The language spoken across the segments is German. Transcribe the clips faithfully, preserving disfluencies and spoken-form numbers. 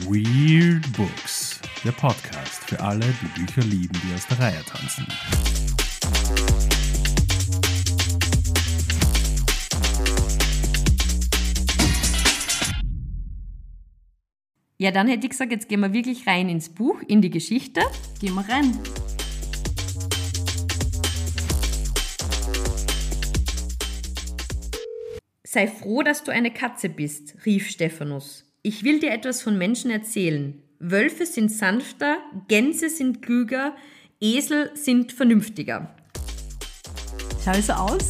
Weird Books, der Podcast für alle, die Bücher lieben, die aus der Reihe tanzen. Ja, dann hätte ich gesagt, jetzt gehen wir wirklich rein ins Buch, in die Geschichte. Gehen wir rein. Sei froh, dass du eine Katze bist, rief Stephanus. Ich will dir etwas von Menschen erzählen. Wölfe sind sanfter, Gänse sind klüger, Esel sind vernünftiger. Schau ich so aus?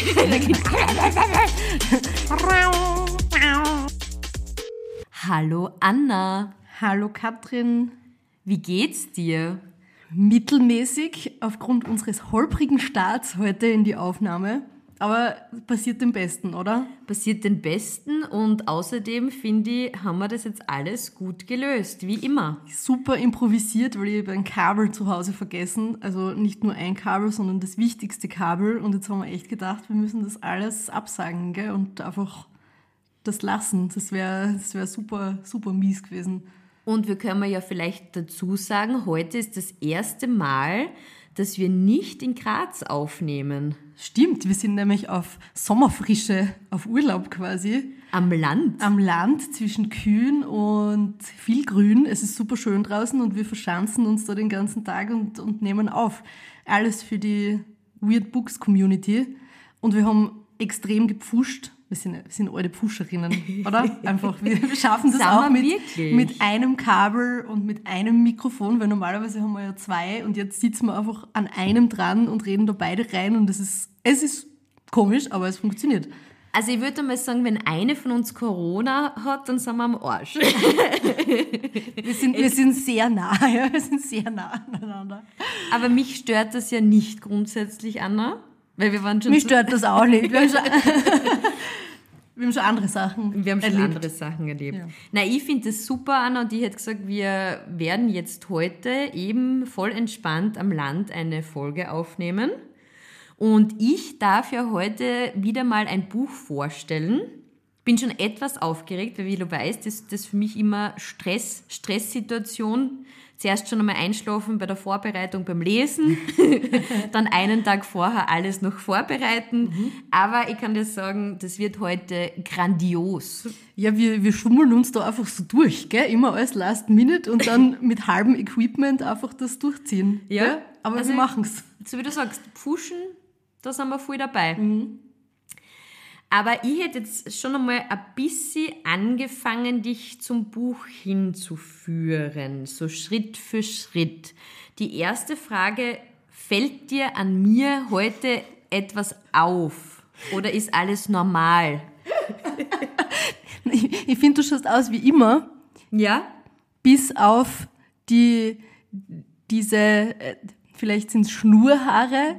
Hallo Anna. Hallo Katrin. Wie geht's dir? Mittelmäßig aufgrund unseres holprigen Starts heute in die Aufnahme. Aber passiert dem Besten, oder? Passiert den Besten und außerdem, finde ich, haben wir das jetzt alles gut gelöst, wie immer. Super improvisiert, weil ich habe ein Kabel zu Hause vergessen. Also nicht nur ein Kabel, sondern das wichtigste Kabel. Und jetzt haben wir echt gedacht, wir müssen das alles absagen, gell? Und einfach das lassen. Das wäre das wär super, super mies gewesen. Und wir können ja vielleicht dazu sagen, heute ist das erste Mal, dass wir nicht in Graz aufnehmen. Stimmt, wir sind nämlich auf Sommerfrische, auf Urlaub quasi. Am Land. Am Land zwischen Kühen und viel Grün. Es ist super schön draußen und wir verschanzen uns da den ganzen Tag und, und nehmen auf. Alles für die Weird Books Community. Und wir haben extrem gepfuscht. Wir sind, wir sind alte Pfuscherinnen, oder? Einfach, wir, wir schaffen das auch mit, mit einem Kabel und mit einem Mikrofon, weil normalerweise haben wir ja zwei und jetzt sitzen wir einfach an einem dran und reden da beide rein und es ist, es ist komisch, aber es funktioniert. Also ich würde mal sagen, wenn eine von uns Corona hat, dann sind wir am Arsch. wir, sind, wir sind sehr nah, ja, wir sind sehr nah aneinander. Aber mich stört das ja nicht grundsätzlich, Anna. Weil wir waren schon Mich stört das auch nicht. Wir haben schon, wir haben schon andere Sachen Wir haben schon erlebt. andere Sachen erlebt. Ja. Na, ich finde das super, Anna, und ich hätte gesagt, wir werden jetzt heute eben voll entspannt am Land eine Folge aufnehmen. Und ich darf ja heute wieder mal ein Buch vorstellen. Bin schon etwas aufgeregt, weil wie du weißt, ist das für mich immer Stress, Stresssituation. Zuerst schon einmal einschlafen bei der Vorbereitung beim Lesen, dann einen Tag vorher alles noch vorbereiten. Mhm. Aber ich kann dir sagen, das wird heute grandios. Ja, wir, wir schummeln uns da einfach so durch, gell? Immer alles last minute und dann mit halbem Equipment einfach das durchziehen. Ja. Gell? Aber also, wir machen's. So wie du sagst, Pfuschen, da sind wir voll dabei. Mhm. Aber ich hätte jetzt schon einmal ein bisschen angefangen, dich zum Buch hinzuführen, so Schritt für Schritt. Die erste Frage, fällt dir an mir heute etwas auf oder ist alles normal? Ich, ich finde, du schaust aus wie immer. Ja? Bis auf die, diese, äh, vielleicht sind es Schnurhaare.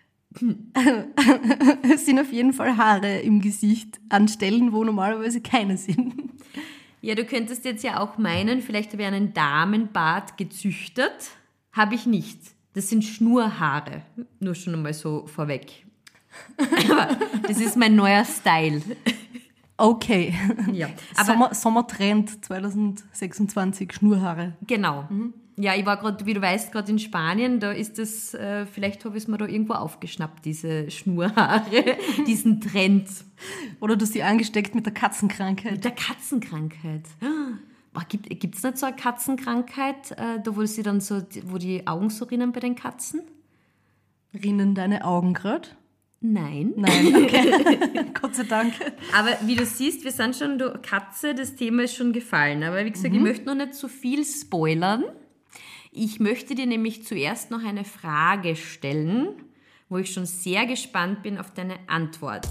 Es sind auf jeden Fall Haare im Gesicht an Stellen, wo normalerweise keine sind. Ja, du könntest jetzt ja auch meinen, vielleicht habe ich einen Damenbart gezüchtet. Habe ich nicht. Das sind Schnurhaare. Nur schon einmal so vorweg. Aber das ist mein neuer Style. Okay. Ja, aber Sommer, Sommertrend zwanzig sechsundzwanzig, Schnurhaare. Genau. Mhm. Ja, ich war gerade, wie du weißt, gerade in Spanien, da ist das, äh, vielleicht habe ich es mir da irgendwo aufgeschnappt, diese Schnurhaare, diesen Trend. Oder du hast sie angesteckt mit der Katzenkrankheit. Mit der Katzenkrankheit. Boah, gibt es nicht so eine Katzenkrankheit, äh, da wo sie dann so, wo die Augen so rinnen bei den Katzen? Rinnen deine Augen gerade? Nein. Nein, okay. Gott sei Dank. Aber wie du siehst, wir sind schon, du, Katze, das Thema ist schon gefallen. Aber wie gesagt, mhm. ich möchte noch nicht so viel spoilern. Ich möchte dir nämlich zuerst noch eine Frage stellen, wo ich schon sehr gespannt bin auf deine Antwort.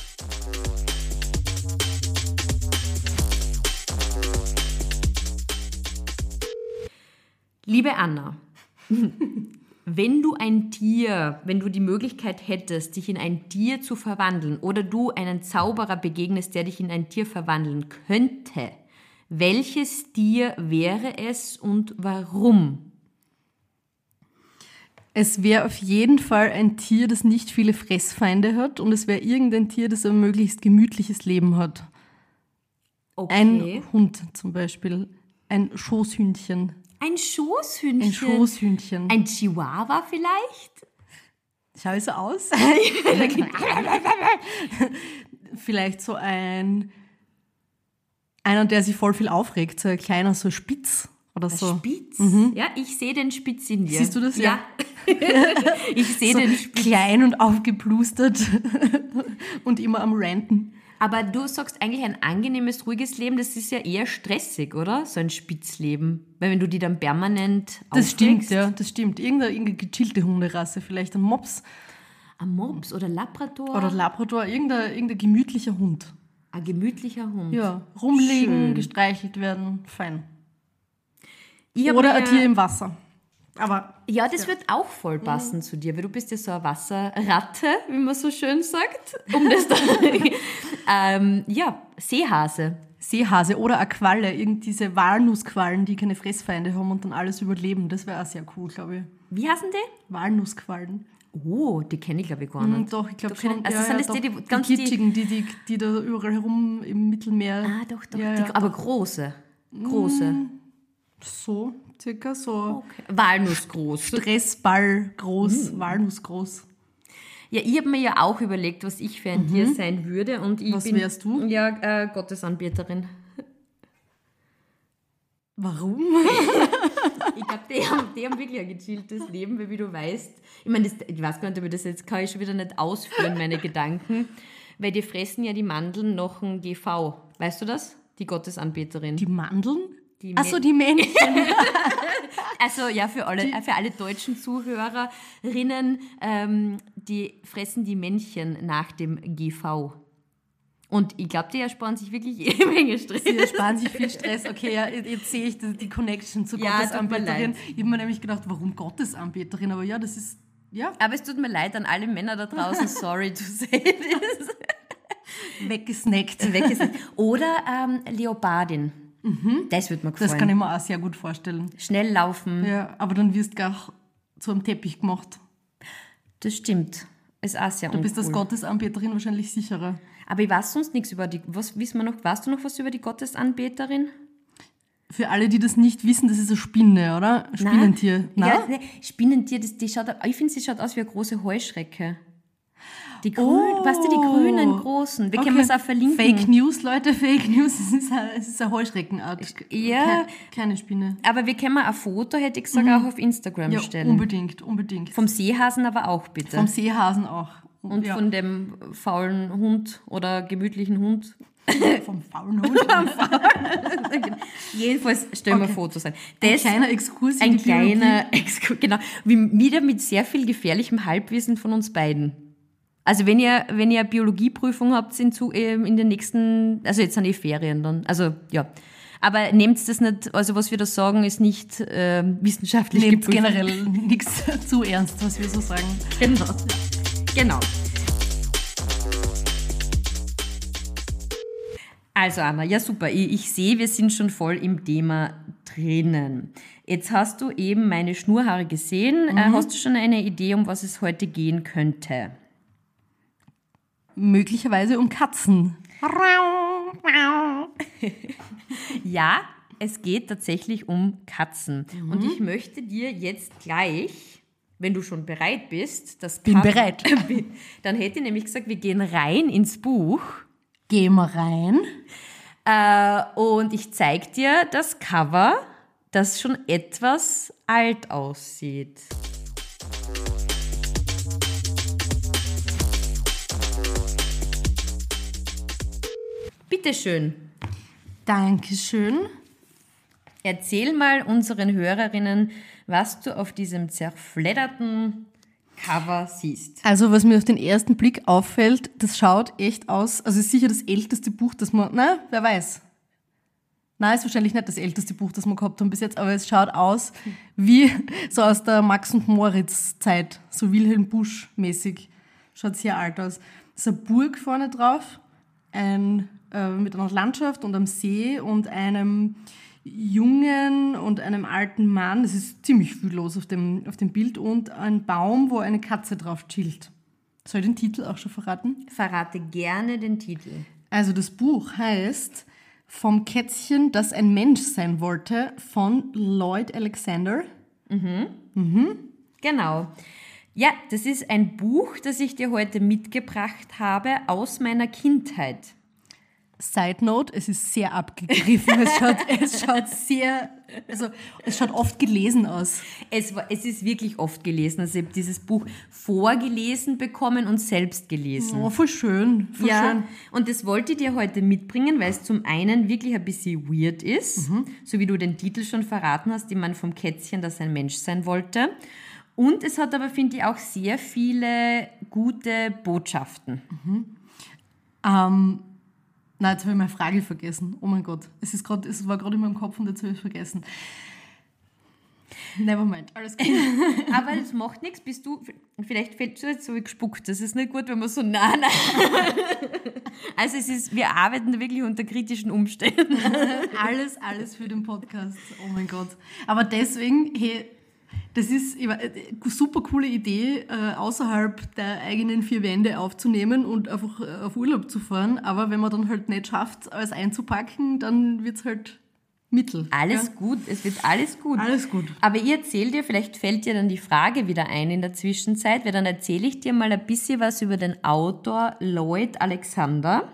Liebe Anna, wenn du ein Tier, wenn du die Möglichkeit hättest, dich in ein Tier zu verwandeln oder du einen Zauberer begegnest, der dich in ein Tier verwandeln könnte, welches Tier wäre es und warum? Es wäre auf jeden Fall ein Tier, das nicht viele Fressfeinde hat und es wäre irgendein Tier, das ein möglichst gemütliches Leben hat. Okay. Ein Hund zum Beispiel. Ein Schoßhündchen. Ein Schoßhündchen. Ein Schoßhündchen. Ein Chihuahua vielleicht? Schau ich so aus? Vielleicht so ein... Einer, der sich voll viel aufregt. So ein kleiner, so Spitz oder so. Spitz? Mhm. Ja, ich sehe den Spitz in dir. Siehst du das? Ja. Ich sehe So den Spitz. klein und aufgeplustert und immer am Ranten. Aber du sagst eigentlich ein angenehmes, ruhiges Leben, das ist ja eher stressig, oder? So ein Spitzleben. Weil wenn du die dann permanent Das stimmt, aufregst. ja, das stimmt. Irgendeine, irgendeine gechillte Hunderasse, vielleicht ein Mops Ein Mops oder Labrador. oder Labrador, irgendein, irgendein gemütlicher Hund. Ein gemütlicher Hund. Ja, rumliegen, Schön. gestreichelt werden, fein. Ich hab Oder mir ein ja, Tier im Wasser. Aber Ja, das wird auch voll passen zu dir, weil du bist ja so eine Wasserratte, wie man so schön sagt. Um das da, ähm, ja, Seehase. Seehase oder eine Qualle, irgend diese Walnussquallen, die keine Fressfeinde haben und dann alles überleben, das wäre auch sehr cool, glaube ich. Wie heißen die? Walnussquallen. Oh, die kenne ich glaube ich gar Mhm, nicht. doch, ich glaube Du schon. kenn- also ja, sind ja, das doch. die, die ganz die die- Kitschigen, die, die, die da überall herum im Mittelmeer... Ah, doch, doch. Ja, die, ja, aber doch. große. Große. So, circa so. Okay. Walnussgroß. Stressball groß, Mhm. Walnuss groß. Ja, ich habe mir ja auch überlegt, was ich für ein Tier sein würde. Und ich Was bin, wärst du? Ja, äh, Gottesanbeterin. Warum? Ich glaube, die haben, die haben wirklich ein gechilltes Leben, weil wie du weißt, ich meine, das, ich weiß gar nicht, ob ich das jetzt kann ich schon wieder nicht ausführen, meine Gedanken, weil die fressen ja die Mandeln nach dem G V. Weißt du das? Die Gottesanbeterin. Die Mandeln? Die Achso, Mä- die Männchen. Also ja, für alle, äh, für alle deutschen Zuhörerinnen, ähm, die fressen die Männchen nach dem G V. Und ich glaube, die ersparen sich wirklich jede Menge Stress. Die ersparen sich viel Stress. Okay, ja, jetzt sehe ich die, die Connection zur Ja, tut mir Gottesanbeterin. leid. Ich habe mir nämlich gedacht, warum Gottesanbeterin? Aber ja, das ist, ja, Aber es tut mir leid an alle Männer da draußen, sorry to say this. weggesnackt. Weg ist es. Oder ähm, Leopardin. Das wird mir gefallen. Das kann ich mir auch sehr gut vorstellen. Schnell laufen, Ja, aber dann wirst du gar zu einem Teppich gemacht. das stimmt. Ist auch sehr Du bist als uncool. Gottesanbeterin wahrscheinlich sicherer. Aber ich weiß sonst nichts über die... Was wissen wir noch? Weißt du noch was über die Gottesanbeterin? Für alle, die das nicht wissen, das ist eine Spinne, oder? Ein Spinnentier. Nein. Nein? Ja, ne, Spinnentier, das, die schaut, ich finde, sie schaut aus wie eine große Heuschrecke. Die grün, Oh. weißt du, die grünen großen. Wir können es auch verlinken. Fake News, Leute, Fake News. Es ist eine, es ist eine Heuschreckenart. Ja. Keine, keine Spinne. Aber wir können mal ein Foto, hätte ich gesagt, auch auf Instagram Ja, stellen. unbedingt, unbedingt. Vom Seehasen aber auch, bitte. Vom Seehasen auch. Und ja. von dem faulen Hund oder gemütlichen Hund. vom faulen Hund. Jedenfalls stellen wir Okay. Fotos ein. Ein Das, kleiner Exkurs in ein die Biologie. kleiner Exkurs, genau. Wie- Wieder mit sehr viel gefährlichem Halbwissen von uns beiden. Also wenn ihr, wenn ihr eine Biologieprüfung habt in, zu, ähm, in den nächsten, also jetzt sind die Ferien dann, also ja. Aber nehmt das nicht, also was wir da sagen, ist nicht ähm, wissenschaftlich Nehmt geprüft. generell nichts zu ernst, was wir so sagen. Genau. Genau. Also Anna, ja super, ich, ich sehe, wir sind schon voll im Thema drinnen. Jetzt hast du eben meine Schnurhaare gesehen. Äh, hast du schon eine Idee, um was es heute gehen könnte? Möglicherweise um Katzen. Ja, es geht tatsächlich um Katzen. Und ich möchte dir jetzt gleich, wenn du schon bereit bist, das Bin Cover- bereit. Dann hätte ich nämlich gesagt, wir gehen rein ins Buch. Geh mal rein. Äh, und ich zeige dir das Cover, das schon etwas alt aussieht. Bitteschön, Dankeschön. erzähl mal unseren Hörerinnen, was du auf diesem zerfledderten Cover siehst. Also, was mir auf den ersten Blick auffällt, das schaut echt aus, also ist sicher das älteste Buch, das man, na, wer weiß. Nein, ist wahrscheinlich nicht das älteste Buch, das wir gehabt haben bis jetzt, aber es schaut aus wie so aus der Max und Moritz Zeit, so Wilhelm Busch mäßig. Schaut sehr alt aus. Es ist eine Burg vorne drauf, ein, äh, mit einer Landschaft und einem See und einem Jungen und einem alten Mann. Es ist ziemlich viel los auf dem, auf dem Bild und ein Baum, wo eine Katze drauf chillt. Soll ich den Titel auch schon verraten? Verrate gerne den Titel. Also das Buch heißt Vom Kätzchen, das ein Mensch sein wollte, von Lloyd Alexander. Genau. Ja, das ist ein Buch, das ich dir heute mitgebracht habe aus meiner Kindheit. Side Note, es ist sehr abgegriffen. Es schaut, es schaut sehr, also es schaut oft gelesen aus. Es, war, es ist wirklich oft gelesen. Also ich habe dieses Buch vorgelesen bekommen und selbst gelesen. Oh, voll schön, voll Ja, schön. und das wollte ich dir heute mitbringen, weil es zum einen wirklich ein bisschen weird ist, so wie du den Titel schon verraten hast, die man vom Kätzchen, das ein Mensch sein wollte. Und es hat aber, finde ich, auch sehr viele gute Botschaften. Ähm, nein, jetzt habe ich meine Frage vergessen. Oh mein Gott, es, ist grad, es war gerade in meinem Kopf und jetzt habe ich es vergessen. Nevermind, alles gut. Aber das macht nichts, bist du, vielleicht fällt du jetzt so wie gespuckt, das ist nicht gut, wenn man so nah, nah. Also es ist, wir arbeiten da wirklich unter kritischen Umständen. Alles, alles für den Podcast. Oh mein Gott. Aber deswegen, hey, das ist eine super coole Idee, äh, außerhalb der eigenen vier Wände aufzunehmen und einfach äh, auf Urlaub zu fahren. Aber wenn man dann halt nicht schafft, alles einzupacken, dann wird es halt mittel. Alles ja? gut, es wird alles gut. Alles gut. Aber ich erzähle dir, vielleicht fällt dir dann die Frage wieder ein in der Zwischenzeit, weil dann erzähle ich dir mal ein bisschen was über den Autor Lloyd Alexander.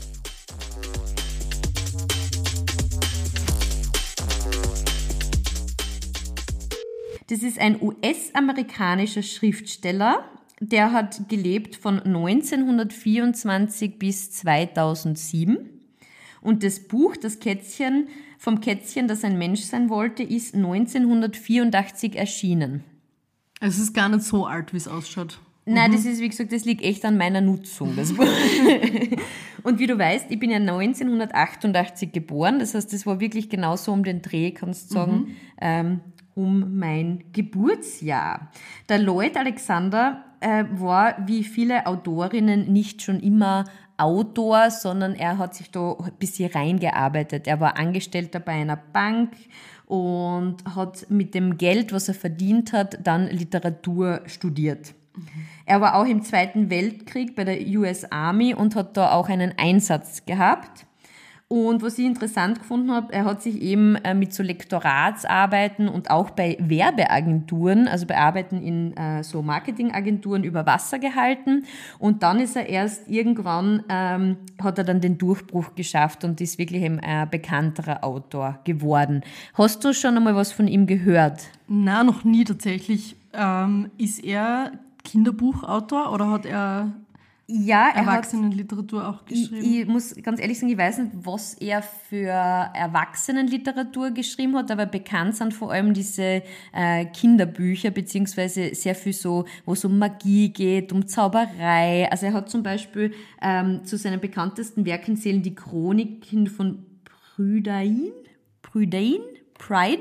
Das ist ein U S-amerikanischer Schriftsteller, der hat gelebt von neunzehnhundertvierundzwanzig bis zweitausendsieben. Und das Buch, das Kätzchen, vom Kätzchen, das ein Mensch sein wollte, ist neunzehnhundertvierundachtzig erschienen. Es ist gar nicht so alt, wie es ausschaut. Nein, das ist, wie gesagt, das liegt echt an meiner Nutzung, das Buch. Und wie du weißt, ich bin ja neunzehnhundertachtundachtzig geboren, das heißt, das war wirklich genauso um den Dreh, kannst du sagen, mhm. ähm, um mein Geburtsjahr. Der Lloyd Alexander äh, war, wie viele Autorinnen, nicht schon immer Autor, sondern er hat sich da ein bisschen reingearbeitet. Er war Angestellter bei einer Bank und hat mit dem Geld, was er verdient hat, dann Literatur studiert. Mhm. Er war auch im Zweiten Weltkrieg bei der U S Army und hat da auch einen Einsatz gehabt. Und was ich interessant gefunden habe, er hat sich eben mit so Lektoratsarbeiten und auch bei Werbeagenturen, also bei Arbeiten in äh, so Marketingagenturen über Wasser gehalten. Und dann ist er erst irgendwann, ähm, hat er dann den Durchbruch geschafft und ist wirklich ein äh, bekannterer Autor geworden. Hast du schon einmal was von ihm gehört? Na, noch nie tatsächlich. Ähm, ist er Kinderbuchautor oder hat er... Ja, er Erwachsenenliteratur auch geschrieben. Ich, ich muss ganz ehrlich sagen, ich weiß nicht, was er für Erwachsenenliteratur geschrieben hat, aber bekannt sind vor allem diese äh, Kinderbücher, beziehungsweise sehr viel so, wo es um Magie geht, um Zauberei. Also er hat zum Beispiel ähm, zu seinen bekanntesten Werken zählen die Chroniken von Prydain, Prydain, Pryden?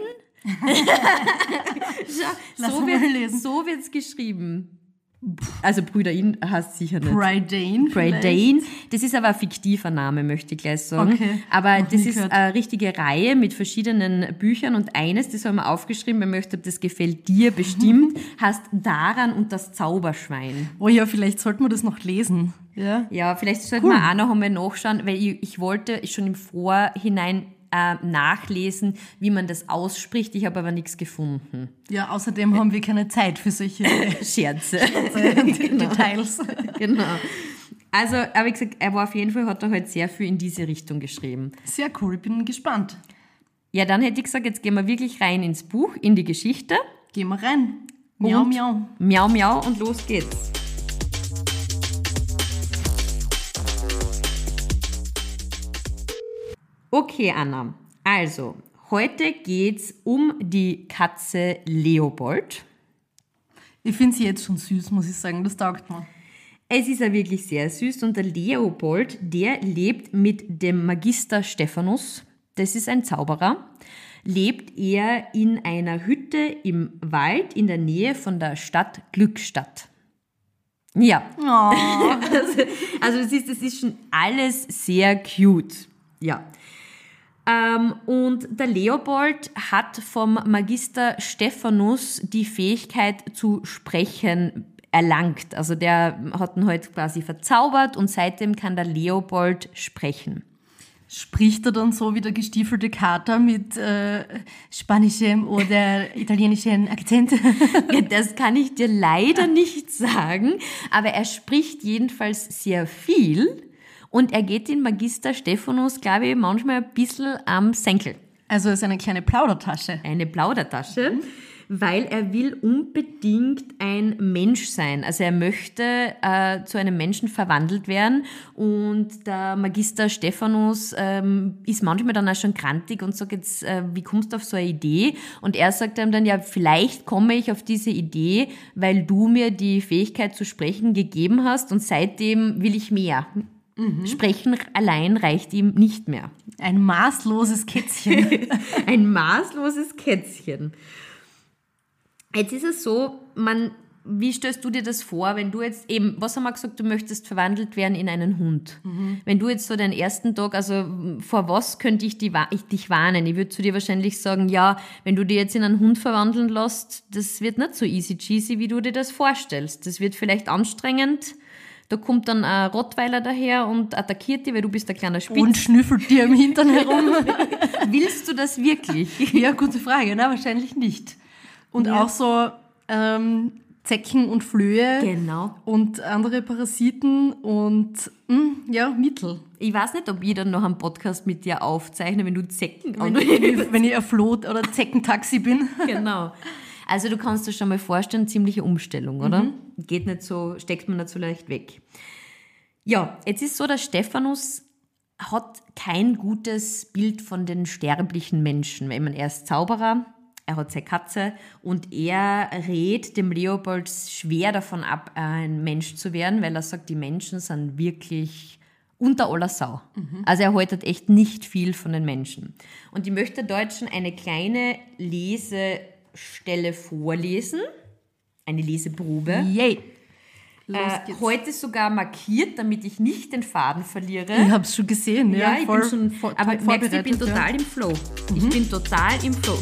Lass so mal lesen. So wird's geschrieben. Also Prydain heißt sicher nicht. Prydain. Prydain. Das ist aber ein fiktiver Name, möchte ich gleich sagen. Okay. Aber Noch das nie ist gehört. eine richtige Reihe mit verschiedenen Büchern und eines, das haben wir aufgeschrieben, weil ich möchte, das gefällt dir bestimmt, heißt Daran und das Zauberschwein. Oh ja, vielleicht sollten wir das noch lesen. Ja, Ja, vielleicht sollten Cool. wir auch noch einmal nachschauen, weil ich, ich wollte schon im Vorhinein äh, nachlesen, wie man das ausspricht. Ich habe aber nichts gefunden. ja außerdem haben wir keine Zeit für solche Scherze. genau. Details. Genau. Also, aber wie gesagt, er war auf jeden Fall, hat er halt sehr viel in diese Richtung geschrieben. Sehr cool, ich bin gespannt. Ja, dann hätte ich gesagt, jetzt gehen wir wirklich rein ins Buch, in die Geschichte. Gehen wir rein. Miau, Und miau. Miau, miau und los geht's. Okay, Anna. Also, heute geht's um die Katze Leopold. Ich finde sie jetzt schon süß, muss ich sagen. Das taugt mir. Es ist ja wirklich sehr süß und der Leopold, der lebt mit dem Magister Stephanus, das ist ein Zauberer, lebt er in einer Hütte im Wald in der Nähe von der Stadt Glückstadt. Ja, Oh. also, also das ist, das ist schon alles sehr cute. Ja. Ähm, und der Leopold hat vom Magister Stephanus die Fähigkeit zu sprechen erlangt. Also der hat ihn halt quasi verzaubert und seitdem kann der Leopold sprechen. Spricht er dann so wie der gestiefelte Kater mit äh, spanischem oder italienischem Akzent? Ja, das kann ich dir leider nicht sagen, aber er spricht jedenfalls sehr viel und er geht in Magister Stephanus, glaube ich, manchmal ein bisschen am Senkel. Also es ist eine kleine Plaudertasche. Eine Plaudertasche, mhm. weil er will unbedingt ein Mensch sein. Also er möchte äh, zu einem Menschen verwandelt werden und der Magister Stephanus ähm, ist manchmal dann auch schon grantig und sagt jetzt, äh, wie kommst du auf so eine Idee? Und er sagt ihm dann, ja, vielleicht komme ich auf diese Idee, weil du mir die Fähigkeit zu sprechen gegeben hast und seitdem will ich mehr. Mhm. Sprechen allein reicht ihm nicht mehr. Ein maßloses Kätzchen. Ein maßloses Kätzchen. Jetzt ist es so, man, wie stellst du dir das vor, wenn du jetzt eben, was haben wir gesagt, du möchtest verwandelt werden in einen Hund. Mhm. Wenn du jetzt so den ersten Tag, also vor was könnte ich, die, ich dich warnen? Ich würde zu dir wahrscheinlich sagen, ja, wenn du dir jetzt in einen Hund verwandeln lässt, das wird nicht so easy cheesy, wie du dir das vorstellst. Das wird vielleicht anstrengend. Da kommt dann ein Rottweiler daher und attackiert dich, weil du bist ein kleiner Spitz. Und schnüffelt dir im Hintern herum. Willst du das wirklich? Ja, gute Frage. Na, wahrscheinlich nicht. Und ja. auch so ähm, Zecken und Flöhe. Genau. Und andere Parasiten und mh, ja, Mittel. Ich weiß nicht, ob ich dann noch einen Podcast mit dir aufzeichne, wenn du Zecken Wenn, ich, wenn ich ein Floh- oder Zeckentaxi bin. Genau. Also du kannst dir schon mal vorstellen, ziemliche Umstellung, oder? Mhm. Geht nicht so, steckt man nicht so leicht weg. Ja, jetzt ist so, der Stephanus hat kein gutes Bild von den sterblichen Menschen. Ich meine, er ist Zauberer, er hat seine Katze und er rät dem Leopold schwer davon ab, ein Mensch zu werden, weil er sagt, die Menschen sind wirklich unter aller Sau. Mhm. Also er haltet echt nicht viel von den Menschen. Und ich möchte der Deutschen eine kleine Lesestelle vorlesen, eine Leseprobe. Yay! Äh, heute sogar markiert, damit ich nicht den Faden verliere. Ich habe es schon gesehen, ja. Ja, ich voll, bin schon, voll, aber merkst du, ich bin total ja. im Flow. Mhm. Ich bin total im Flow.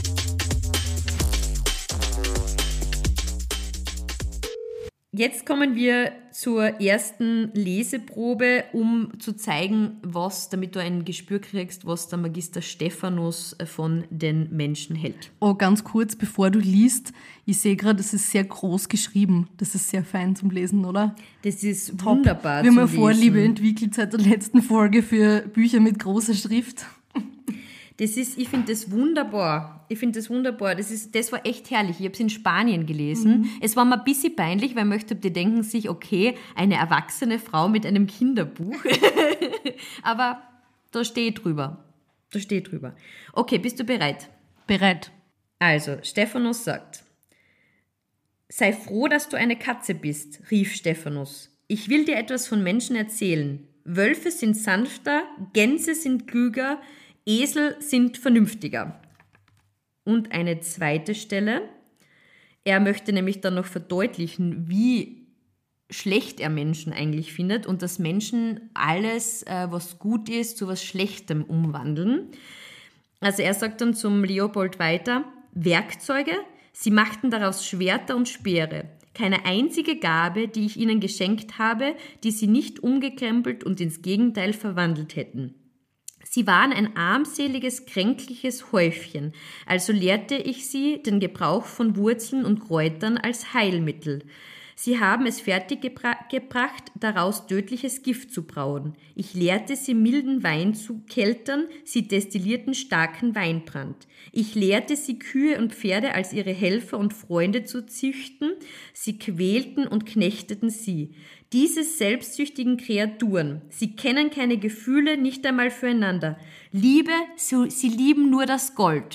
Jetzt kommen wir zur ersten Leseprobe, um zu zeigen, was, damit du ein Gespür kriegst, was der Magister Stephanus von den Menschen hält. Oh, ganz kurz, bevor du liest, ich sehe gerade, das ist sehr groß geschrieben. Das ist sehr fein zum Lesen, oder? Das ist Top. wunderbar Wir haben zum eine Vorliebe Lesen. entwickelt seit der letzten Folge für Bücher mit großer Schrift. Das ist, ich finde das wunderbar. Ich finde das wunderbar. Das, ist, das war echt herrlich. Ich habe es in Spanien gelesen. Mhm. Es war mir ein bisschen peinlich, weil ich möchte, die denken sich, okay, eine erwachsene Frau mit einem Kinderbuch. Aber da stehe drüber. Da stehe drüber. Okay, bist du bereit? Bereit. Also, Stephanus sagt, sei froh, dass du eine Katze bist, rief Stephanus. Ich will dir etwas von Menschen erzählen. Wölfe sind sanfter, Gänse sind klüger, Esel sind vernünftiger. Und eine zweite Stelle. Er möchte nämlich dann noch verdeutlichen, wie schlecht er Menschen eigentlich findet und dass Menschen alles, was gut ist, zu was Schlechtem umwandeln. Also er sagt dann zum Leopold weiter, Werkzeuge, sie machten daraus Schwerter und Speere. Keine einzige Gabe, die ich ihnen geschenkt habe, die sie nicht umgekrempelt und ins Gegenteil verwandelt hätten. Sie waren ein armseliges, kränkliches Häufchen, also lehrte ich sie den Gebrauch von Wurzeln und Kräutern als Heilmittel. Sie haben es fertiggebracht, daraus tödliches Gift zu brauen. Ich lehrte sie milden Wein zu keltern, sie destillierten starken Weinbrand. Ich lehrte sie Kühe und Pferde als ihre Helfer und Freunde zu züchten, sie quälten und knechteten sie. Diese selbstsüchtigen Kreaturen, sie kennen keine Gefühle, nicht einmal füreinander. Liebe, so, sie lieben nur das Gold.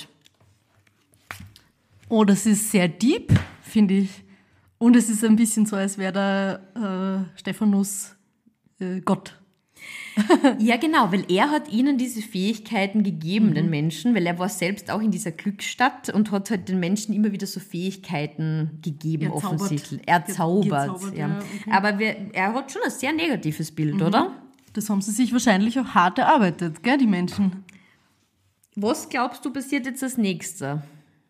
Oh, das ist sehr deep, finde ich. Und es ist ein bisschen so, als wäre der äh, Stephanus äh, Gott. Ja, genau, weil er hat ihnen diese Fähigkeiten gegeben, mhm. den Menschen, weil er war selbst auch in dieser Glücksstadt und hat halt den Menschen immer wieder so Fähigkeiten gegeben, er offensichtlich. Er zaubert. Gezaubert, ja. ja, okay. Aber wir, er hat schon ein sehr negatives Bild, mhm. oder? Das haben sie sich wahrscheinlich auch hart erarbeitet, gell, die Menschen. Was glaubst du passiert jetzt als Nächster?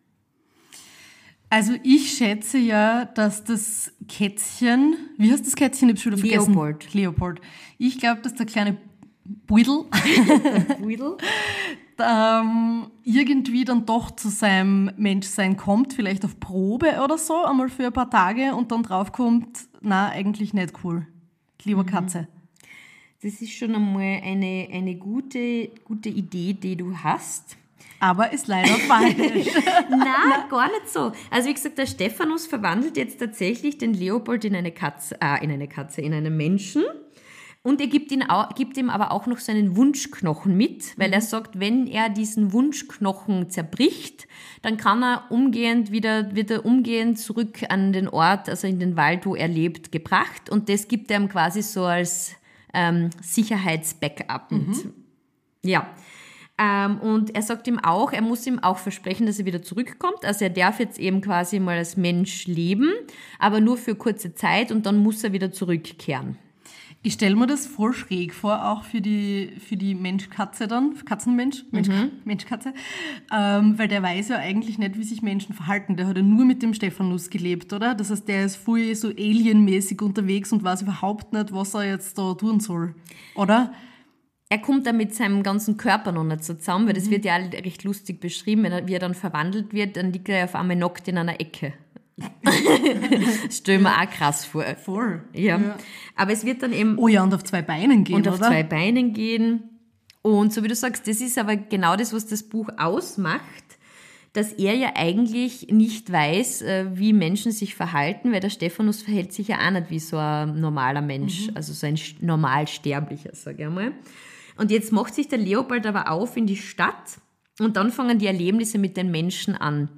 Also ich schätze ja, dass das Kätzchen, wie heißt das Kätzchen? Ich habe schon wieder vergessen. Leopold. Leopold. Ich glaube, dass der kleine Buidel Buidel. ähm, irgendwie dann doch zu seinem Menschsein kommt, vielleicht auf Probe oder so, einmal für ein paar Tage und dann draufkommt, na, eigentlich nicht cool. Lieber Katze. Das ist schon einmal eine, eine gute, gute Idee, die du hast. Aber ist leider falsch. Nein, gar nicht so. Also wie gesagt, der Stephanus verwandelt jetzt tatsächlich den Leopold in eine Katze, äh, in eine Katze, in einen Menschen. Und er gibt, ihn auch, gibt ihm aber auch noch seinen Wunschknochen mit, weil er sagt, wenn er diesen Wunschknochen zerbricht, dann kann er umgehend wieder, wird er umgehend zurück an den Ort, also in den Wald, wo er lebt, gebracht. Und das gibt er ihm quasi so als ähm, Sicherheitsbackup mit. Mhm. Ja. Ähm, und er sagt ihm auch, er muss ihm auch versprechen, dass er wieder zurückkommt. Also er darf jetzt eben quasi mal als Mensch leben, aber nur für kurze Zeit und dann muss er wieder zurückkehren. Ich stelle mir das voll schräg vor, auch für die, für die Mensch-Katze dann, Katzenmensch, Mensch, Mhm. Mensch-Katze, ähm, weil der weiß ja eigentlich nicht, wie sich Menschen verhalten. Der hat ja nur mit dem Stephanus gelebt, oder? Das heißt, der ist voll so alienmäßig unterwegs und weiß überhaupt nicht, was er jetzt da tun soll, oder? Er kommt dann mit seinem ganzen Körper noch nicht so zusammen, weil das wird ja auch recht lustig beschrieben. Wenn er, wie er dann verwandelt wird, dann liegt er auf einmal nackt in einer Ecke. Das stelle ich mir auch krass vor. Voll. Ja. Ja. Aber es wird dann eben... Oh ja, und auf zwei Beinen gehen, Und auf oder? zwei Beinen gehen. Und so wie du sagst, das ist aber genau das, was das Buch ausmacht, dass er ja eigentlich nicht weiß, wie Menschen sich verhalten, weil der Stephanus verhält sich ja auch nicht wie so ein normaler Mensch, mhm. also so ein Normalsterblicher, sage ich einmal. Und jetzt macht sich der Leopold aber auf in die Stadt und dann fangen die Erlebnisse mit den Menschen an.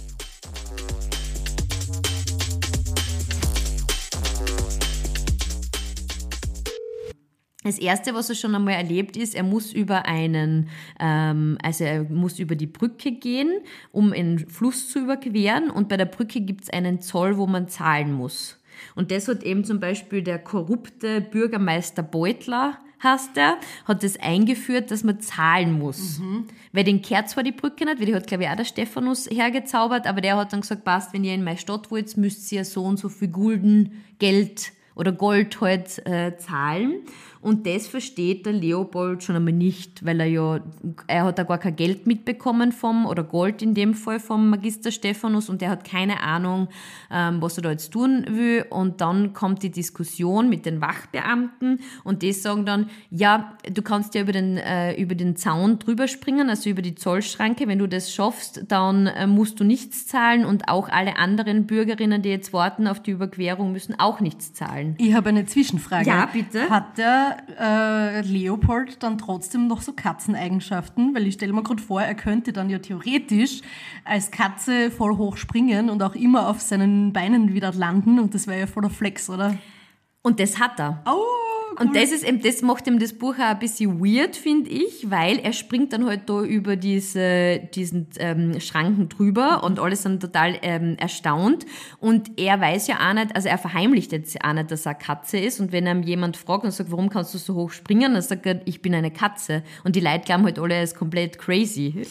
Das Erste, was er schon einmal erlebt, ist, er muss über einen, ähm, also er muss über die Brücke gehen, um einen Fluss zu überqueren. Und bei der Brücke gibt es einen Zoll, wo man zahlen muss. Und das hat eben zum Beispiel der korrupte Bürgermeister Beutler, heißt der, hat das eingeführt, dass man zahlen muss. Mhm. Weil den kehrt zwar die Brücke nicht, weil die hat, glaube ich, auch der Stephanus hergezaubert, aber der hat dann gesagt, passt, wenn ihr in meine Stadt wollt, müsst ihr so und so viel Gulden, Geld oder Gold halt äh, zahlen. Und das versteht der Leopold schon einmal nicht, weil er ja, er hat da gar kein Geld mitbekommen vom, oder Gold in dem Fall vom Magister Stephanus und er hat keine Ahnung, ähm, was er da jetzt tun will. Und dann kommt die Diskussion mit den Wachbeamten und die sagen dann, ja, du kannst ja über den, äh, über den Zaun drüber springen, also über die Zollschranke. Wenn du das schaffst, dann äh, musst du nichts zahlen und auch alle anderen Bürgerinnen, die jetzt warten auf die Überquerung, müssen auch nichts zahlen. Ich habe eine Zwischenfrage. Ja, bitte. Hat der äh, Leopold dann trotzdem noch so Katzeneigenschaften? Weil ich stelle mir gerade vor, er könnte dann ja theoretisch als Katze voll hoch springen und auch immer auf seinen Beinen wieder landen und das wäre ja voller Flex, oder? Und das hat er. Oh, cool. Und das ist eben, das macht ihm das Buch auch ein bisschen weird, finde ich, weil er springt dann halt da über diese, diesen ähm, Schranken drüber und alle sind total ähm, erstaunt. Und er weiß ja auch nicht, also er verheimlicht jetzt auch nicht, dass er eine Katze ist. Und wenn ihm jemand fragt und sagt, warum kannst du so hoch springen, dann sagt er, ich bin eine Katze. Und die Leute glauben halt alle, er ist komplett crazy.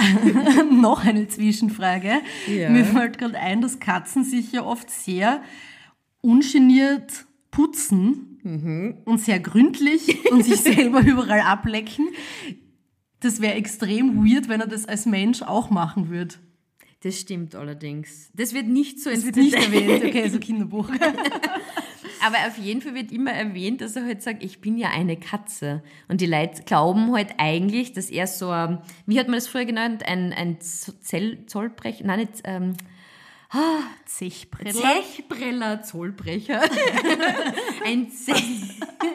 Noch eine Zwischenfrage. Ja. Mir fällt gerade ein, dass Katzen sich ja oft sehr ungeniert putzen mhm. und sehr gründlich und sich selber überall ablecken. Das wäre extrem weird, wenn er das als Mensch auch machen würde. Das stimmt allerdings. Das wird nicht so das ins wird nicht erwähnt. Okay, also Kinderbuch. Aber auf jeden Fall wird immer erwähnt, dass er halt sagt, ich bin ja eine Katze. Und die Leute glauben halt eigentlich, dass er so, ein, wie hat man das früher genannt, ein, ein Zell, Zollbrecher, nein, nicht, ähm, ah, Zechbreller. Zechbreller, Zollbrecher. ein Zech...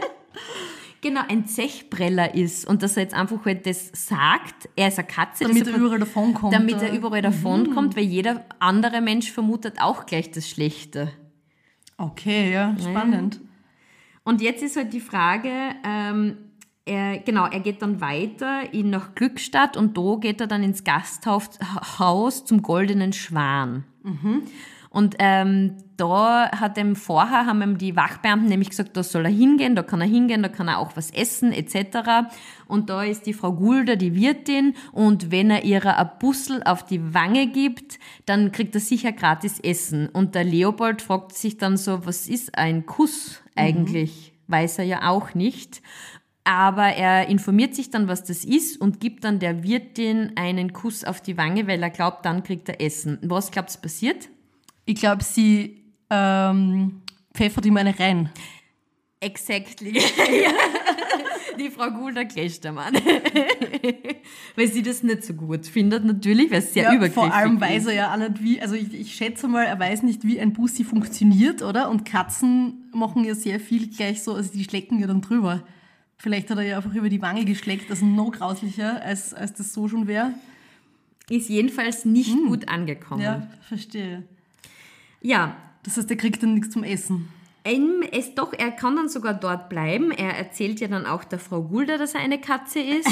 Genau, ein Zechbreller ist und dass er jetzt einfach halt das sagt, er ist eine Katze. Damit er er überall davon kommt. Damit er überall davon mhm. kommt, weil jeder andere Mensch vermutet auch gleich das Schlechte. Okay, ja, spannend. Und jetzt ist halt die Frage, ähm, er, genau, er geht dann weiter in nach Glückstadt und da geht er dann ins Gasthaus zum Goldenen Schwan. Mhm. Und ähm, da hat ihm vorher, haben ihm die Wachbeamten nämlich gesagt, da soll er hingehen, da kann er hingehen, da kann er auch was essen et cetera. Und da ist die Frau Gulda, die Wirtin, und wenn er ihr ein Bussel auf die Wange gibt, dann kriegt er sicher gratis Essen. Und der Leopold fragt sich dann so, was ist ein Kuss eigentlich? Mhm. Weiß er ja auch nicht. Aber er informiert sich dann, was das ist und gibt dann der Wirtin einen Kuss auf die Wange, weil er glaubt, dann kriegt er Essen. Was glaubst du passiert? Ich glaube, sie ähm, pfeffert ihm eine rein. Exactly. Die Frau Gulda clasht am Mann. Weil sie das nicht so gut findet, natürlich, weil es sehr ja, übergriffig vor allem ist. weiß er ja auch nicht, wie, also ich, ich schätze mal, er weiß nicht, wie ein Bussi funktioniert, oder? Und Katzen machen ja sehr viel gleich so, also die schlecken ja dann drüber. Vielleicht hat er ja einfach über die Wange geschleckt, also noch grauslicher, als, als das so schon wäre. Ist jedenfalls nicht hm. gut angekommen. Ja, verstehe. Ja. Das heißt, er kriegt dann nichts zum Essen. Ähm, es doch, er kann dann sogar dort bleiben. Er erzählt ja dann auch der Frau Gulda, dass er eine Katze ist.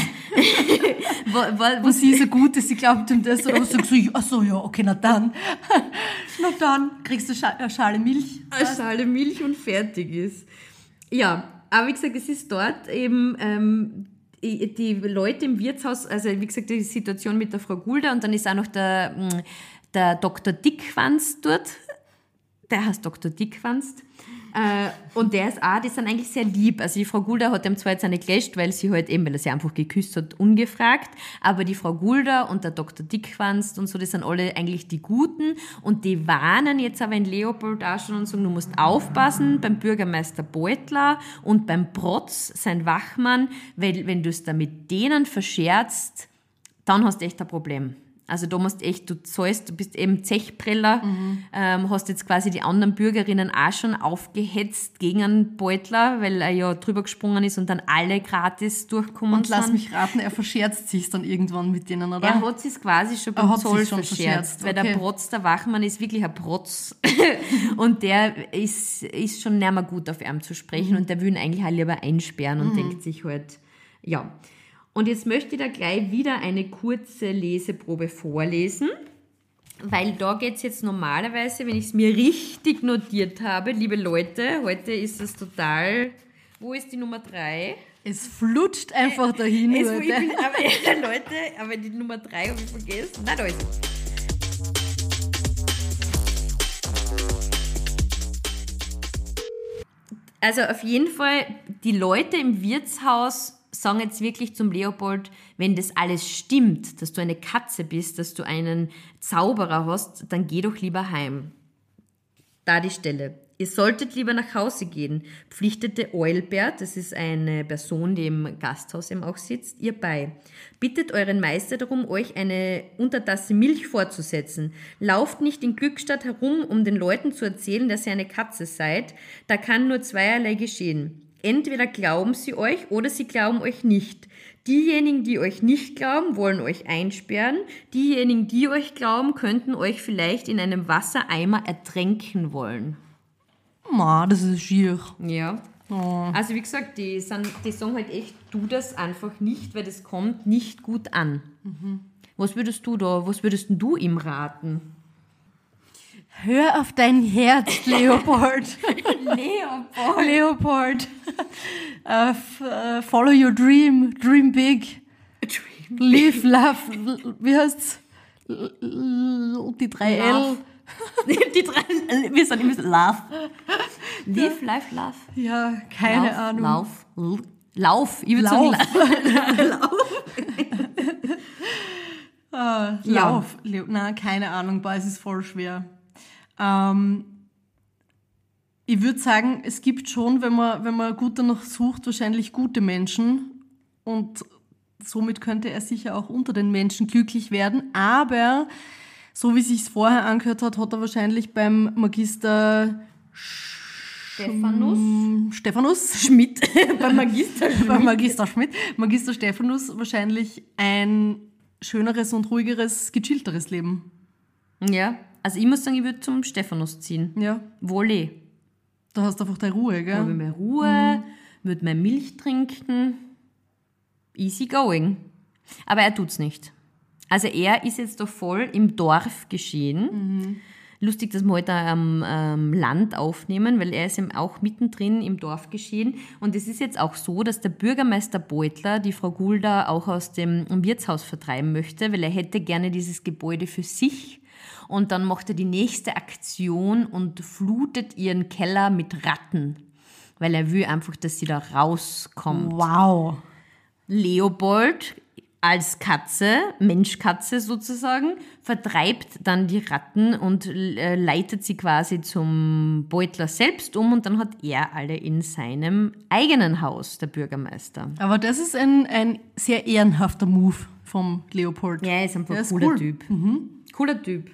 wo, wo, wo sie so gut ist, sie glaubt ihm das. Oder sagt so, ach so, ja, okay, na dann. Na dann kriegst du eine Schale Milch. Eine Schale Milch und fertig ist. Ja, aber wie gesagt, es ist dort eben... Ähm, die Leute im Wirtshaus, also wie gesagt, die Situation mit der Frau Gulda und dann ist auch noch der, der Doktor Dickwanst dort. Der heißt Doktor Dickwanst. Äh, und der ist auch, die sind eigentlich sehr lieb. Also die Frau Gulda hat ihm zwar jetzt eine gelöscht, weil sie halt eben, weil er sie einfach geküsst hat, ungefragt. Aber die Frau Gulda und der Doktor Dickwanst und so, die sind alle eigentlich die Guten. Und die warnen jetzt aber in Leopold auch schon und sagen, du musst aufpassen beim Bürgermeister Beutler und beim Protz, sein Wachmann, weil wenn du es da mit denen verscherzt, dann hast du echt ein Problem. Also da musst echt, du zahlst, du bist eben Zechpreller, mhm. ähm, hast jetzt quasi die anderen Bürgerinnen auch schon aufgehetzt gegen einen Beutler, weil er ja drüber gesprungen ist und dann alle gratis durchkommen Und sind. lass mich raten, er verscherzt sich dann irgendwann mit denen, oder? Er hat sich quasi schon beim Zoll schon verscherzt, verscherzt. Weil okay. Der Protz, der Wachmann, ist wirklich ein Protz und der ist, ist schon nicht mehr gut auf ihn zu sprechen mhm. und der will ihn eigentlich auch lieber einsperren und mhm. denkt sich halt, ja... Und jetzt möchte ich da gleich wieder eine kurze Leseprobe vorlesen, weil da geht es jetzt normalerweise, wenn ich es mir richtig notiert habe, liebe Leute, heute ist es total, wo ist die Nummer drei? Es flutscht einfach dahin, es, Leute. Ich bin, aber, Leute, aber die Nummer drei habe ich vergessen. Nein, da ist es. Also auf jeden Fall, die Leute im Wirtshaus sagen jetzt wirklich zum Leopold, wenn das alles stimmt, dass du eine Katze bist, dass du einen Zauberer hast, dann geh doch lieber heim. Da die Stelle. Ihr solltet lieber nach Hause gehen, pflichtete Eulbert, das ist eine Person, die im Gasthaus eben auch sitzt, ihr bei. Bittet euren Meister darum, euch eine Untertasse Milch vorzusetzen. Lauft nicht in Glückstadt herum, um den Leuten zu erzählen, dass ihr eine Katze seid. Da kann nur zweierlei geschehen. Entweder glauben sie euch oder sie glauben euch nicht. Diejenigen, die euch nicht glauben, wollen euch einsperren. Diejenigen, die euch glauben, könnten euch vielleicht in einem Wassereimer ertränken wollen. Ma, das ist schier. Ja. Oh. Also wie gesagt, die, sind, die sagen halt echt, tu das einfach nicht, weil das kommt nicht gut an. Mhm. Was würdest du da, was würdest du ihm raten? Hör auf dein Herz, Leopold. Leopold. Leopold. Uh, f- uh, follow your dream. Dream big. Dream Live, love. Wie heißt's? L- l- die drei L. Die drei L. Wir sind immer Love. Live, life, love. Ja, keine Lauf, Ahnung. Lauf. L- Lauf. Ich würde Lauf. sagen, Lauf. uh, Lauf. Ja. Nein, keine Ahnung. Boah, es ist voll schwer. Ähm, ich würde sagen, es gibt schon, wenn man, wenn man gut danach sucht, wahrscheinlich gute Menschen und somit könnte er sicher auch unter den Menschen glücklich werden, aber so wie es sich vorher angehört hat, hat er wahrscheinlich beim Magister Stephanus, Sch- Stephanus Schmidt, beim Magister Schmidt. beim Magister Schmidt, Magister Stephanus wahrscheinlich ein schöneres und ruhigeres, gechillteres Leben. Ja. Also ich muss sagen, ich würde zum Stephanus ziehen. Ja. Wolle. Da hast du einfach deine Ruhe, gell? Da habe ich mehr Ruhe, mhm. würde mehr Milch trinken. Easy going. Aber er tut's nicht. Also er ist jetzt da voll im Dorf geschehen. Mhm. Lustig, dass wir heute am ähm, Land aufnehmen, weil er ist eben auch mittendrin im Dorf geschehen. Und es ist jetzt auch so, dass der Bürgermeister Beutler die Frau Gulda auch aus dem Wirtshaus vertreiben möchte, weil er hätte gerne dieses Gebäude für sich. Und dann macht er die nächste Aktion und flutet ihren Keller mit Ratten. weil er will einfach, dass sie da rauskommt. Wow. Leopold als Katze, Menschkatze sozusagen, vertreibt dann die Ratten und äh, leitet sie quasi zum Beutler selbst um und dann hat er alle in seinem eigenen Haus, der Bürgermeister. Aber das ist ein, ein sehr ehrenhafter Move vom Leopold. Ja, er ist einfach Der ein ist cooler cool. Typ. Cooler Typ.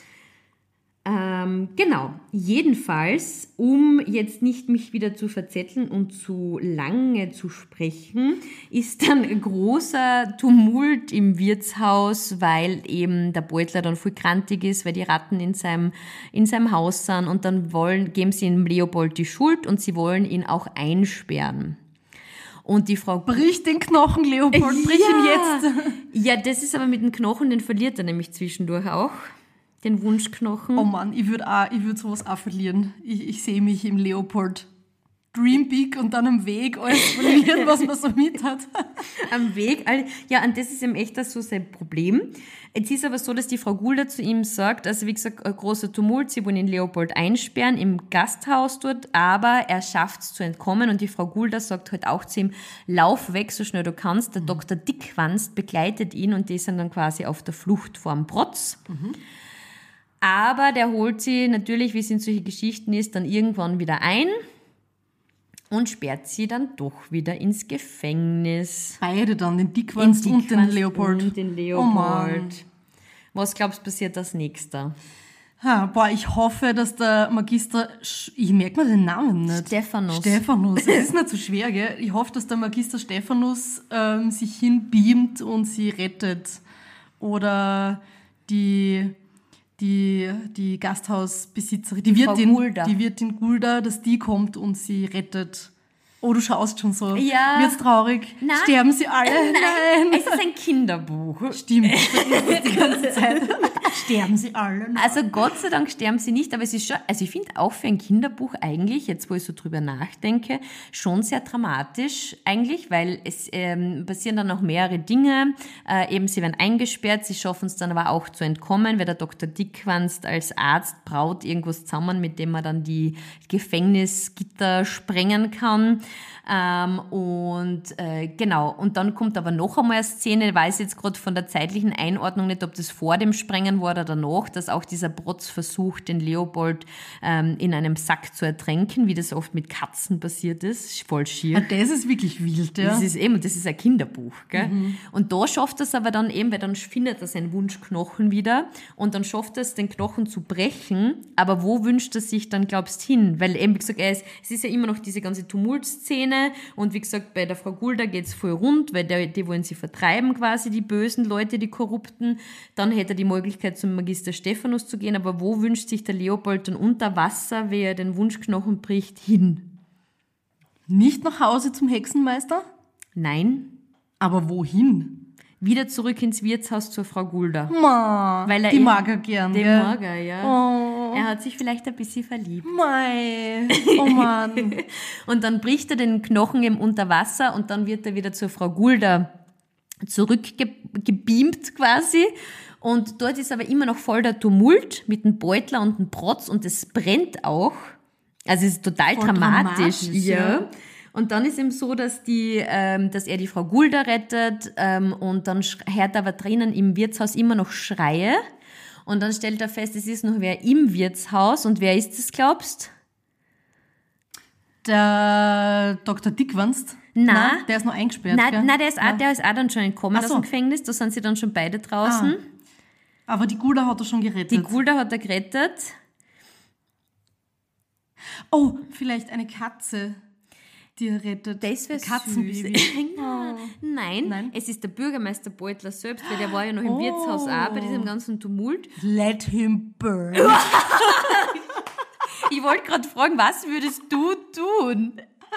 Ähm, genau, jedenfalls, um jetzt nicht mich wieder zu verzetteln und zu lange zu sprechen, ist dann ein großer Tumult im Wirtshaus, weil eben der Beutler dann voll krantig ist, weil die Ratten in seinem, in seinem Haus sind und dann wollen, geben sie ihm Leopold die Schuld und sie wollen ihn auch einsperren. Und die Frau... Brich den Knochen, Leopold, brich ihn jetzt. Ja, das ist aber mit dem Knochen, den verliert er nämlich zwischendurch auch. Den Wunschknochen. Oh Mann, ich würde würd sowas auch verlieren. Ich, ich sehe mich im Leopold. Dream big und dann am Weg alles verlieren, was man so mit hat. Am Weg, ja, und das ist eben echt so sein Problem. Jetzt ist aber so, dass die Frau Gulda zu ihm sagt, also wie gesagt, ein großer Tumult, sie wollen den Leopold einsperren im Gasthaus dort, aber er schafft es zu entkommen und die Frau Gulda sagt halt auch zu ihm, lauf weg, so schnell du kannst. Der Doktor Dickwanst begleitet ihn und die sind dann quasi auf der Flucht vor dem Protz. Mhm. Aber der holt sie natürlich, wie es in solchen Geschichten ist, dann irgendwann wieder ein und sperrt sie dann doch wieder ins Gefängnis. Beide dann, den Dickwanst und den Leopold. Und den Leopold. Oh was glaubst du passiert als nächster? Ha, boah, ich hoffe, dass der Magister, ich merke mir den Namen nicht. Stephanus. Stephanus, das ist nicht so schwer, gell? Ich hoffe, dass der Magister Stephanus ähm, sich hinbeamt und sie rettet. Oder die... Die, die Gasthausbesitzerin, die Wirtin, Gulda. die Wirtin Gulda, dass die kommt und sie rettet. Oh, du schaust schon so. Ja. Wird's traurig? Nein. Sterben sie alle? Nein. Nein. Es ist ein Kinderbuch. Stimmt, das ist die ganze Zeit. Sterben sie alle? Nein. Also Gott sei Dank sterben sie nicht, aber es ist schon, also ich finde auch für ein Kinderbuch eigentlich, jetzt wo ich so drüber nachdenke, schon sehr dramatisch eigentlich, weil es ähm, passieren dann noch mehrere Dinge. Äh, eben sie werden eingesperrt, sie schaffen es dann aber auch zu entkommen, weil der Doktor Dickwanst als Arzt braut irgendwas zusammen, mit dem man dann die Gefängnisgitter sprengen kann. Ähm, und äh, genau, und dann kommt aber noch einmal eine Szene, ich weiß jetzt gerade von der zeitlichen Einordnung nicht, ob das vor dem Sprengen war oder danach, dass auch dieser Protz versucht, den Leopold ähm, in einem Sack zu ertränken, wie das oft mit Katzen passiert ist. Voll schier. Ja, das ist wirklich wild, ja. Das ist eben, das ist ein Kinderbuch, gell? Mhm. Und da schafft er es aber dann eben, weil dann findet er seinen Wunschknochen wieder und dann schafft er es, den Knochen zu brechen, aber wo wünscht er sich dann, glaubst du, hin? Weil eben, wie gesagt, er ist, es ist ja immer noch diese ganze Tumultszene und wie gesagt, bei der Frau Gulda geht es voll rund, weil der, die wollen sie vertreiben quasi, die bösen Leute, die Korrupten. Dann hätte er die Möglichkeit, zum Magister Stephanus zu gehen, aber wo wünscht sich der Leopold dann unter Wasser, wie er den Wunschknochen bricht, hin? Nicht nach Hause zum Hexenmeister? Nein. Aber wohin? Wieder zurück ins Wirtshaus zur Frau Gulda. Ma, Weil er die eben, mag er gern. Den gell? mag er, ja. Oh. Er hat sich vielleicht ein bisschen verliebt. Mei. Oh Mann. Und dann bricht er den Knochen eben unter Wasser und dann wird er wieder zur Frau Gulda zurückgebeamt quasi. Und dort ist aber immer noch voll der Tumult mit dem Beutler und dem Protz und es brennt auch. Also es ist total Voll dramatisch. dramatisch, ja. ja. Und dann ist eben so, dass, die, ähm, dass er die Frau Gulda rettet ähm, und dann hört er aber drinnen im Wirtshaus immer noch Schreie. Und dann stellt er fest, es ist noch wer im Wirtshaus. Und wer ist es, glaubst? Der Doktor Dickwanst? Nein. Nein, der ist noch eingesperrt, Nein, gell? nein der, ist auch, Ja. der ist auch dann schon entkommen Ach aus so. dem Gefängnis. Da sind sie dann schon beide draußen. Ah. Aber die Gulda hat er schon gerettet. Die Gulda hat er gerettet. Oh, vielleicht eine Katze, die er rettet. Das wäre Ein Katzenbaby. süß. Oh. Nein, Nein. es ist der Bürgermeister Beutler selbst, weil der war ja noch im Oh. Wirtshaus auch bei diesem ganzen Tumult. Let him burn. Ich wollte gerade fragen, was würdest du tun?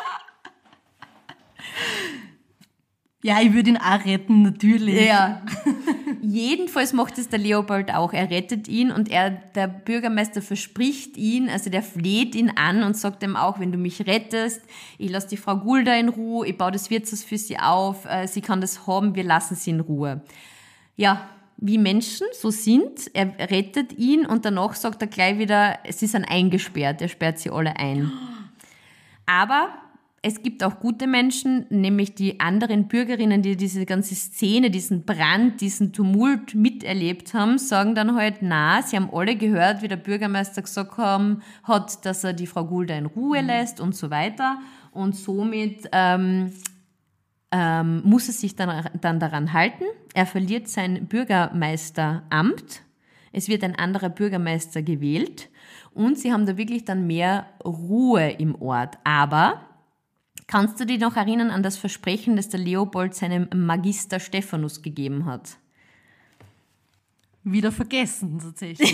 Ja, ich würde ihn auch retten, natürlich. Ja. Jedenfalls macht es der Leopold auch. Er rettet ihn und er, der Bürgermeister verspricht ihn, also der fleht ihn an und sagt ihm auch, wenn du mich rettest, ich lasse die Frau Gulda in Ruhe, ich baue das Wirtshaus für sie auf, äh, sie kann das haben, wir lassen sie in Ruhe. Ja, wie Menschen so sind, er rettet ihn und danach sagt er gleich wieder, sie sind eingesperrt, er sperrt sie alle ein. Aber es gibt auch gute Menschen, nämlich die anderen Bürgerinnen, die diese ganze Szene, diesen Brand, diesen Tumult miterlebt haben, sagen dann halt, na, sie haben alle gehört, wie der Bürgermeister gesagt haben, hat, dass er die Frau Gulda in Ruhe lässt und so weiter. Und somit ähm, ähm, muss er sich dann, dann daran halten. Er verliert sein Bürgermeisteramt. Es wird ein anderer Bürgermeister gewählt. Und sie haben da wirklich dann mehr Ruhe im Ort. Aber kannst du dich noch erinnern an das Versprechen, das der Leopold seinem Magister Stephanus gegeben hat? Wieder vergessen, tatsächlich.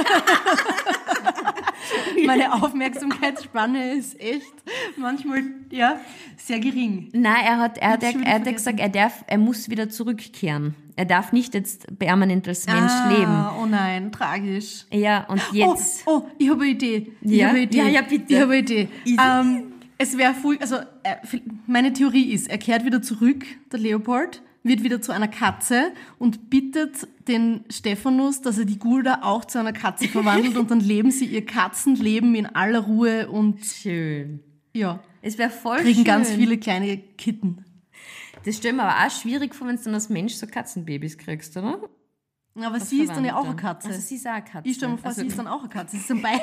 Meine Aufmerksamkeitsspanne ist echt manchmal, ja, sehr gering. Nein, er hat, er hat, er, er hat vergessen. gesagt, er, darf, er muss wieder zurückkehren. Er darf nicht jetzt permanent als Mensch ah, leben. Oh nein, tragisch. Ja, und jetzt... Oh, oh ich habe eine Idee. Ich Ja? habe eine Idee. Ja, ja, bitte. Ich habe eine Idee. Easy. Ähm, es wäre voll, also äh, meine Theorie ist, er kehrt wieder zurück, der Leopold, wird wieder zu einer Katze und bittet den Stephanus, dass er die Gulda auch zu einer Katze verwandelt und dann leben sie ihr Katzenleben in aller Ruhe und Schön. ja, Es wäre voll kriegen schön. ganz viele kleine Kitten. Das stelle mir aber auch schwierig vor, wenn du dann als Mensch so Katzenbabys kriegst, oder? Aber Was sie ist dann ja auch eine verwandelt Katze. Also sie ist auch eine Katze. Ich stelle mir vor, Also, sie ist dann auch eine Katze. Sie sind beide.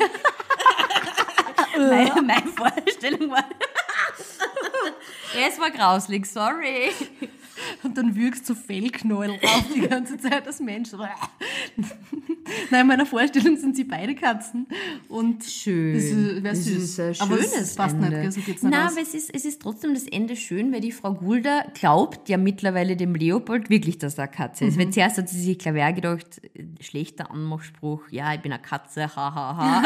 meine, meine Vorstellung war... Ja, es war grauslig, sorry. Und dann würgst du Fellknäuel auf die ganze Zeit als Mensch. Nein, in meiner Vorstellung sind sie beide Katzen. Und Schön. Das wäre Das süß. ist ein Aber schönes es passt Ende. nicht, gell? So geht's nicht Nein, aus. aber es ist, es ist trotzdem das Ende schön, weil die Frau Gulda glaubt ja mittlerweile dem Leopold wirklich, dass er eine Katze ist. Mhm. Weil zuerst hat sie sich, glaube ich, auch gedacht, schlechter Anmachspruch, ja, ich bin eine Katze, ha, ha, ha.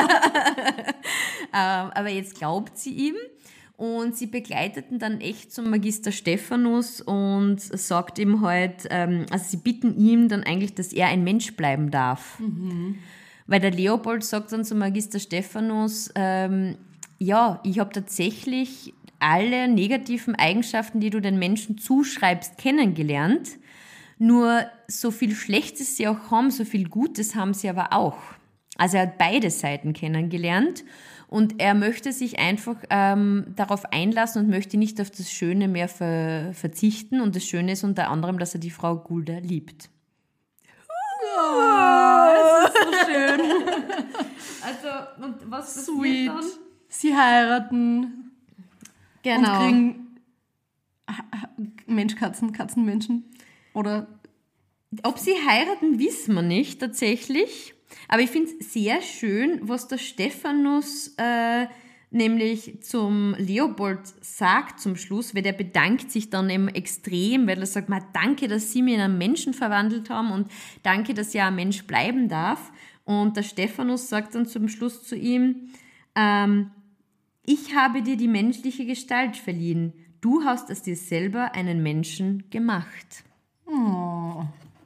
ähm, aber jetzt glaubt sie ihm. Und sie begleiteten dann echt zum Magister Stephanus und sagt ihm halt, ähm, also sie bitten ihm dann eigentlich, dass er ein Mensch bleiben darf. Mhm. Weil der Leopold sagt dann zum Magister Stephanus, ähm, ja, ich habe tatsächlich alle negativen Eigenschaften, die du den Menschen zuschreibst, kennengelernt. Nur so viel Schlechtes sie auch haben, so viel Gutes haben sie aber auch. Also er hat beide Seiten kennengelernt. Und er möchte sich einfach ähm, darauf einlassen und möchte nicht auf das Schöne mehr ver- verzichten. Und das Schöne ist unter anderem, dass er die Frau Gulda liebt. Oh, das ist so schön. Also, und was Sweet. Sie heiraten Genau. und kriegen Mensch, Katzen, Katzenmenschen. Oder Ob sie heiraten, wissen wir nicht tatsächlich. Aber ich finde es sehr schön, was der Stephanus äh, nämlich zum Leopold sagt zum Schluss, weil der bedankt sich dann eben extrem, weil er sagt, Ma, danke, dass Sie mir in einen Menschen verwandelt haben und danke, dass ich auch ein Mensch bleiben darf. Und der Stephanus sagt dann zum Schluss zu ihm, ähm, ich habe dir die menschliche Gestalt verliehen. Du hast aus dir selber einen Menschen gemacht. oh,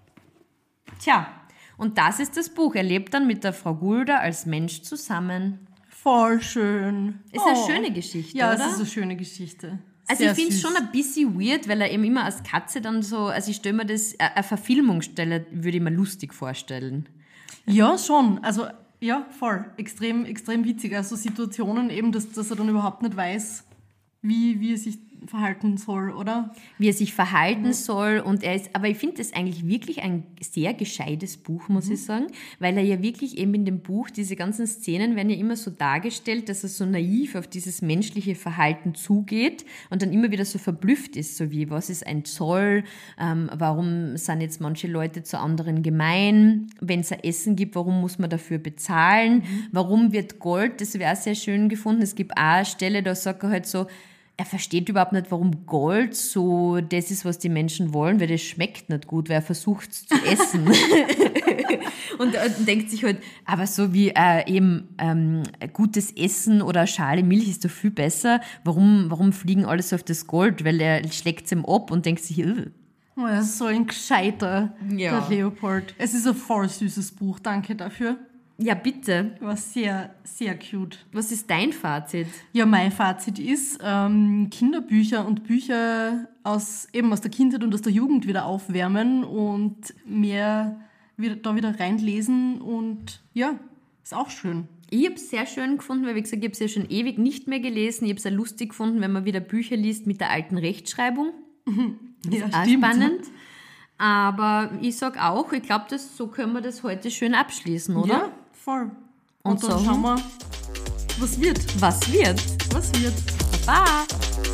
Tja, und das ist das Buch. Er lebt dann mit der Frau Gulda als Mensch zusammen. voll schön. Ist oh. eine schöne Geschichte, Ja, oder? es ist eine schöne Geschichte. Also Sehr ich finde es süß. schon ein bisschen weird, weil er eben immer als Katze dann so, also ich stelle mir das, äh, eine Verfilmungsstelle würde ich mir lustig vorstellen. Ja, schon. Also, ja, voll. Extrem, extrem witzig. Also Situationen eben, dass, dass er dann überhaupt nicht weiß, wie, wie er sich verhalten soll, oder? Wie er sich verhalten soll und er ist, aber ich finde das eigentlich wirklich ein sehr gescheites Buch, muss ich sagen, weil er ja wirklich eben in dem Buch, diese ganzen Szenen werden ja immer so dargestellt, dass er so naiv auf dieses menschliche Verhalten zugeht und dann immer wieder so verblüfft ist, so wie, was ist ein Zoll, ähm, warum sind jetzt manche Leute zu anderen gemein, wenn es ein Essen gibt, warum muss man dafür bezahlen, warum wird Gold, das wäre sehr schön gefunden, es gibt auch eine Stelle, da sagt er halt so, er versteht überhaupt nicht, warum Gold so das ist, was die Menschen wollen, weil das schmeckt nicht gut, weil er versucht es zu essen. und, und denkt sich halt, aber so wie äh, eben ähm, gutes Essen oder eine Schale Milch ist doch viel besser. Warum, warum fliegen alles auf das Gold? Weil er schlägt es ihm ab und denkt sich, Ugh. Oh, das ist so ein gescheiter, Ja. der Leopold. Es ist ein voll süßes Buch, danke dafür. Ja, bitte. War sehr, sehr cute. Was ist dein Fazit? Ja, mein Fazit ist, ähm, Kinderbücher und Bücher aus, eben aus der Kindheit und aus der Jugend wieder aufwärmen und mehr wieder, da wieder reinlesen und ja, ist auch schön. Ich habe es sehr schön gefunden, weil, wie gesagt, ich habe es ja schon ewig nicht mehr gelesen. Ich habe es sehr lustig gefunden, wenn man wieder Bücher liest mit der alten Rechtschreibung. Das Ja, ist auch stimmt. spannend. Aber ich sage auch, ich glaube, so können wir das heute schön abschließen, oder? Ja, voll. Und, Und dann so. schauen wir, was wird. Was wird? Was wird. Baba!